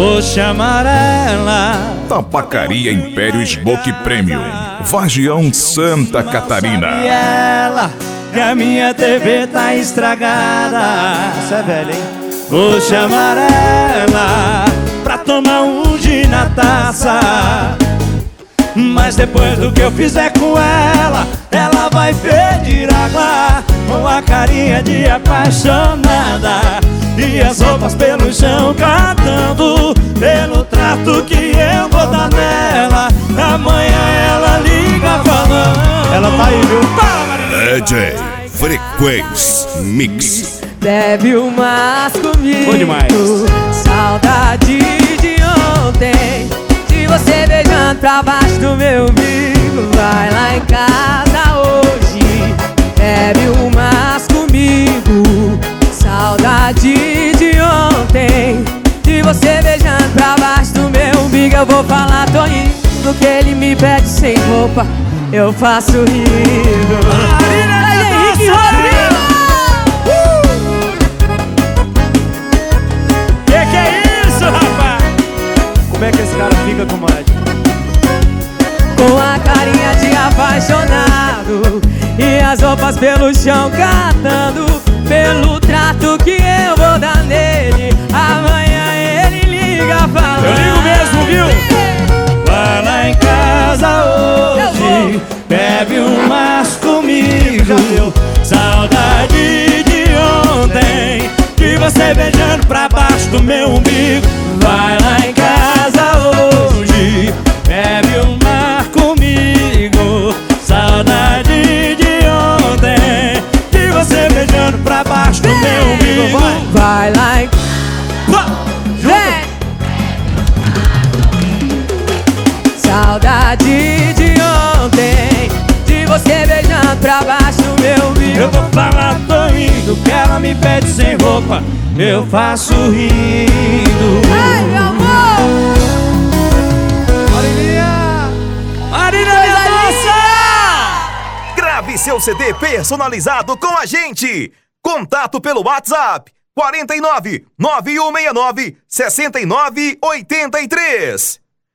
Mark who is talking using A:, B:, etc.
A: vou chamar ela.
B: Tabacaria Império Smoke Premium, Vargião, Santa Catarina.
A: E ela, que a minha TV tá estragada.
C: Isso é velho, hein?
A: Vou chamar ela pra tomar um gin na taça. Mas depois do que eu fizer com ela, ela vai pedir água, com a carinha de apaixonada e as roupas pelo chão catando, pelo trato que eu vou dar nela. Amanhã ela liga falando.
C: Ela tá aí, viu?
B: DJ Frequência Mix.
D: Bebe umas comigo.
A: Bom demais.
D: Saudade de ontem, de você beijando pra baixo do meu umbigo. Vai lá em casa hoje, bebe umas comigo. Saudade de ontem, de você beijando pra baixo do meu umbigo. Eu vou falar, tô indo, que ele me pede sem roupa, eu faço rindo. Henrique Rodrigo!
A: Que é isso, rapaz?
C: Como é que esse cara fica, comadre?
D: Com a carinha de apaixonado e as roupas pelo chão catando, pelo trato que eu vou dar nele. Amanhã ele liga falando.
A: Eu ligo mesmo, viu? Vai lá em casa hoje, bebe umas comigo. Saudade de ontem, de você beijando pra baixo do meu umbigo. Vai lá em casa hoje, bebe uma comigo. Saudade de ontem, de você beijando pra baixo do meu umbigo.
D: Vai lá em... Vem! Saudade de ontem, de você beijando pra baixo do meu umbigo.
A: Eu vou falar, tô indo, que ela me pede sem roupa, eu faço rindo.
D: Ai, meu amor!
A: Marília Mendonça!
E: Grave seu CD personalizado com a gente. Contato pelo WhatsApp 49 9169 6983.